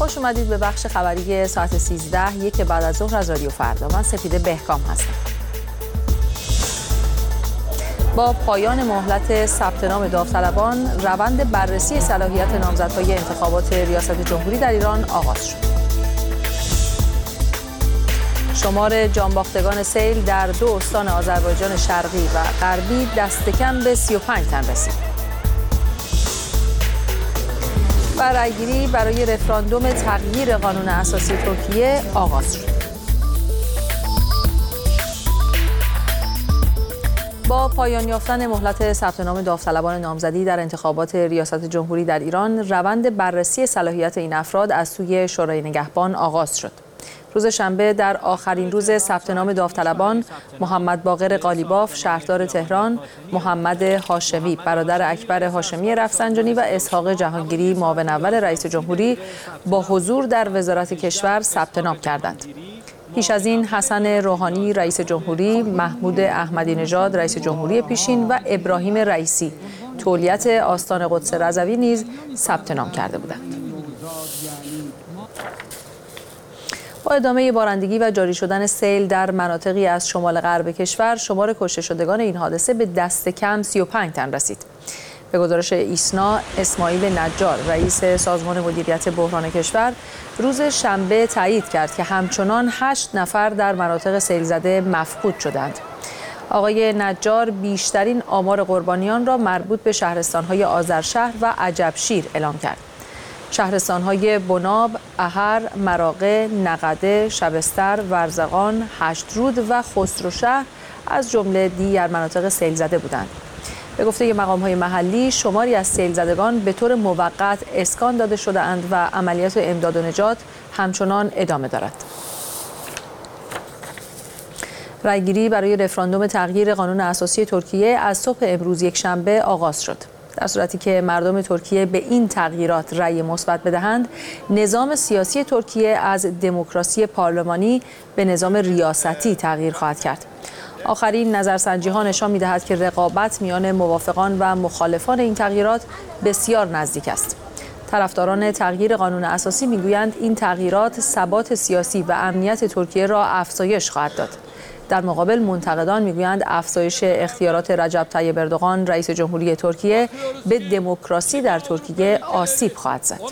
خوش اومدید به بخش خبری ساعت 13 یک بعد از ظهر از رادیو فردا. من سپیده بهکام هستم. با پایان مهلت ثبت نام داوطلبان، روند بررسی صلاحیت نامزدهای انتخابات ریاست جمهوری در ایران آغاز شد. شمار جانباختگان سیل در 2 استان آذربایجان شرقی و غربی دست کم به 35 تن رسید. و رأیگیری برای رفراندوم تغییر قانون اساسی ترکیه آغاز شد. با پایان یافتن مهلت ثبت نام داوطلبان نامزدی در انتخابات ریاست جمهوری در ایران، روند بررسی صلاحیت این افراد از سوی شورای نگهبان آغاز شد. روز شنبه در آخرین روز ثبت نام داوطلبان، محمد باقر قالیباف شهردار تهران، محمد هاشمی برادر اکبر هاشمی رفسنجانی و اسحاق جهانگیری معاون اول رئیس جمهوری با حضور در وزارت کشور ثبت نام کردند. پیش از این حسن روحانی رئیس جمهوری، محمود احمدی نژاد رئیس جمهوری پیشین و ابراهیم رئیسی تولیت آستان قدس رضوی نیز ثبت نام کرده بودند. با ادامه بارندگی و جاری شدن سیل در مناطقی از شمال غرب کشور، شمار کشته شدگان این حادثه به دست کم 35 تن رسید. به گزارش ایسنا، اسماعیل نجار رئیس سازمان مدیریت بحران کشور روز شنبه تایید کرد که همچنان 8 نفر در مناطق سیل زده مفقود شدند. آقای نجار بیشترین آمار قربانیان را مربوط به شهرستان‌های آذرشهر و عجبشیر اعلام کرد. شهرستان‌های بناب، احر، مراغه، نقده، شبستر، ورزقان، هشترود و خسروشهر از جمله دیگر مناطق سیل زده بودند. به گفته مقام‌های محلی، شماری از سیل زدگان به طور موقت اسکان داده شده‌اند و عملیات امداد و نجات همچنان ادامه دارد. رأیگیری برای رفراندوم تغییر قانون اساسی ترکیه از صبح امروز یکشنبه آغاز شد. در صورتی که مردم ترکیه به این تغییرات رأی مثبت بدهند، نظام سیاسی ترکیه از دموکراسی پارلمانی به نظام ریاستی تغییر خواهد کرد. آخرین نظرسنجی‌ها نشان می‌دهد که رقابت میان موافقان و مخالفان این تغییرات بسیار نزدیک است. طرفداران تغییر قانون اساسی می‌گویند این تغییرات ثبات سیاسی و امنیت ترکیه را افزایش خواهد داد. در مقابل منتقدان میگویند افزایش اختیارات رجب طیب اردوغان رئیس جمهوری ترکیه به دموکراسی در ترکیه آسیب خواهد زد.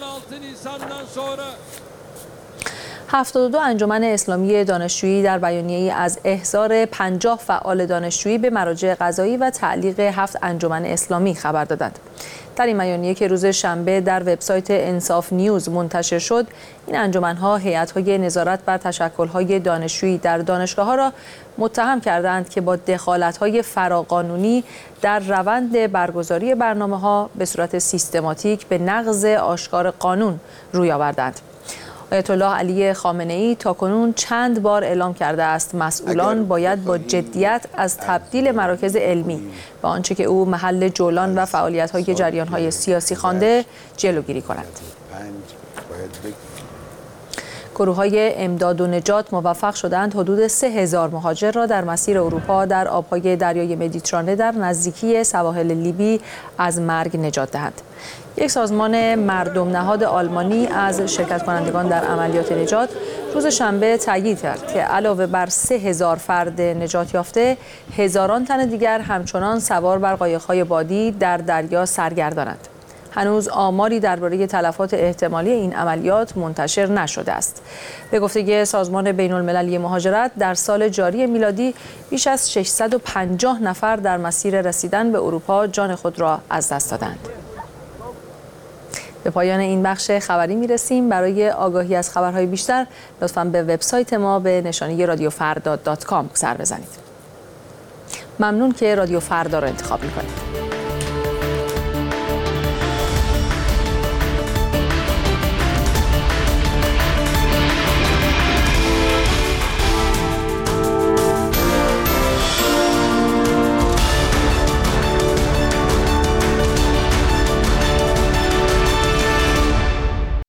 72 انجمن اسلامی دانشجویی در بیانیه‌ای از احضار 50 فعال دانشجویی به مراجع قضایی و تعلیق 7 انجمن اسلامی خبر دادند. در این بیانیه که روز شنبه در وبسایت انصاف نیوز منتشر شد، این انجمن‌ها هیئت‌های نظارت بر تشکل‌های دانشجویی در دانشگاه‌ها را متهم کردند که با دخالت‌های فراقانونی در روند برگزاری برنامه‌ها به صورت سیستماتیک به نقض آشکار قانون روی آوردند. آیت الله علی خامنه‌ای تاکنون چند بار اعلام کرده است مسئولان باید با جدیت از تبدیل مراکز علمی به آنچه که او محل جولان و فعالیت‌های جریان‌های سیاسی خوانده جلوگیری کنند. گروه‌های امداد و نجات موفق شدند حدود 3000 مهاجر را در مسیر اروپا در آب‌های دریای مدیترانه در نزدیکی سواحل لیبی از مرگ نجات دهند. یک سازمان مردم نهاد آلمانی از شرکت کنندگان در عملیات نجات روز شنبه تایید کرد که علاوه بر 3000 فرد نجات یافته، هزاران تن دیگر همچنان سوار بر قایق‌های بادی در دریا سرگردانند. هنوز آماری درباره تلفات احتمالی این عملیات منتشر نشده است. به گفته سازمان بین‌المللی مهاجرت، در سال جاری میلادی بیش از 650 نفر در مسیر رسیدن به اروپا جان خود را از دست دادند. به پایان این بخش خبری میرسیم. برای آگاهی از خبرهای بیشتر لطفاً به وبسایت ما به نشانی radiofrda.com سر بزنید. ممنون که رادیو فردا را انتخاب می‌کنید.